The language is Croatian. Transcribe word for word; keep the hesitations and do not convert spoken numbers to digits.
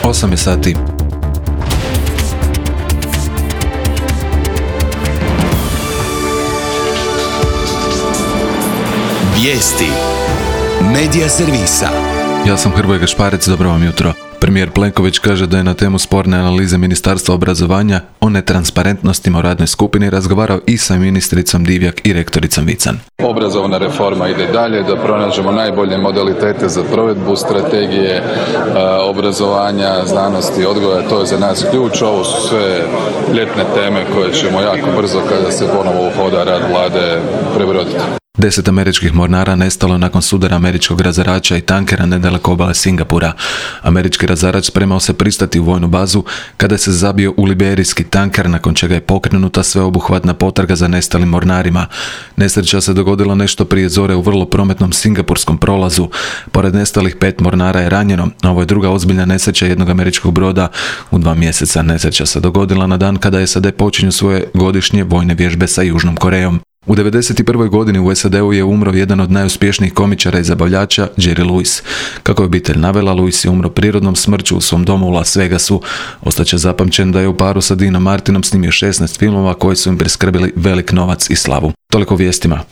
osam je sati. Vijesti Medija servisa. Ja sam Hrvoje Gašparec, dobro vam jutro. Premijer Plenković kaže da je na temu sporne analize Ministarstva obrazovanja o netransparentnostima u radnoj skupini razgovarao i sa ministricom Divjak i rektoricom Vican. Obrazovna reforma ide dalje, da pronađemo najbolje modalitete za provedbu strategije e, obrazovanja, znanosti, odgoja, to je za nas ključ. Ovo su sve ljetne teme koje ćemo jako brzo, kada se ponovo uhoda rad vlade, prebroditi. Deset američkih mornara nestalo nakon sudara američkog razarača i tankera nedaleko obale Singapura. Američki razarač spremao se pristati u vojnu bazu kada se zabio u liberijski tanker, nakon čega je pokrenuta sveobuhvatna potraga za nestalim mornarima. Nesreća se dogodila nešto prije zore u vrlo prometnom singapurskom prolazu. Pored nestalih pet mornara je ranjeno. Ovo je druga ozbiljna nesreća jednog američkog broda u dva mjeseca. Nesreća se dogodila na dan kada S A D počinju svoje godišnje vojne vježbe sa Južnom Korejom. U devedeset prvoj godini u S A D-u je umro jedan od najuspješnijih komičara i zabavljača, Jerry Lewis. Kako je obitelj navela, Lewis je umro prirodnom smrću u svom domu u Las Vegasu. Ostaće zapamćen da je u paru sa Deanom Martinom snimio šesnaest filmova koji su im priskrbili velik novac i slavu. Toliko o vijestima.